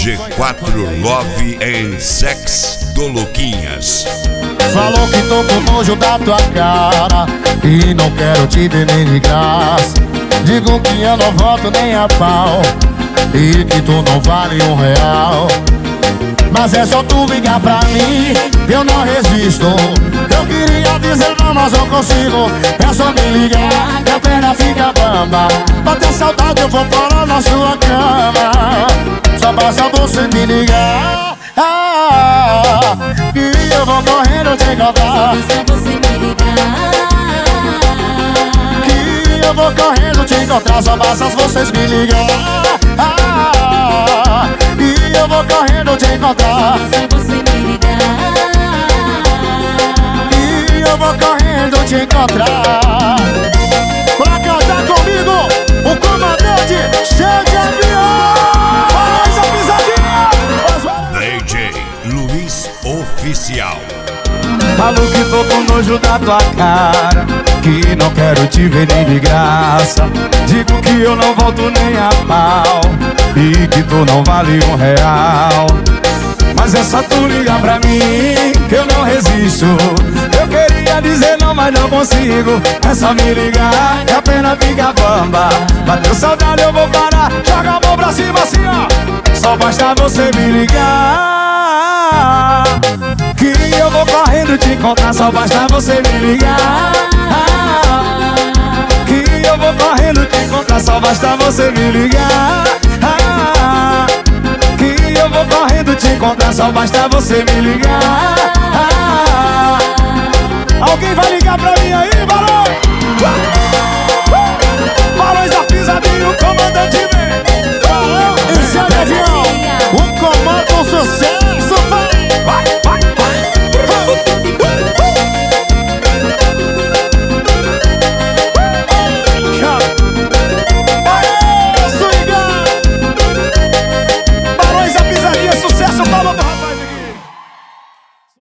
G4 Love and Sex do Luquinhas. Falou que tô com nojo da tua cara e não quero te ver nem de graça. Digo que eu não volto nem a pau e que tu não vale R$1. Mas é só tu ligar pra mim, eu não resisto. Eu queria dizer não, mas não consigo. É só me ligar, minha perna fica bamba. Bater saudade eu vou parar na sua cama. Só basta você me ligar, que eu vou correndo te encontrar. Só basta você me ligar, que eu vou correndo te encontrar. Só basta vocês me ligar, e eu vou correndo te encontrar. só você me ligar. E eu vou correndo te encontrar. Pra cantar comigo, o comandante cheio de avião. Faz a pisadinha. DJ Luiz Oficial. Falo que tô com nojo da tua cara, que não quero te ver nem de graça. Digo que eu não volto nem a pau e que tu não vale R$1. Mas é só tu ligar pra mim, que eu não resisto. Eu queria dizer não, mas não consigo. É só me ligar, que a pena fica bamba. Bateu saudade eu vou parar, joga a mão pra cima assim ó. Só basta você me ligar, que eu vou correndo te encontrar. Só basta você me ligar, que eu vou correndo te encontrar. Só basta você me ligar, que eu vou correndo te encontrar. Só basta você me ligar. Alguém vai ligar pra mim aí?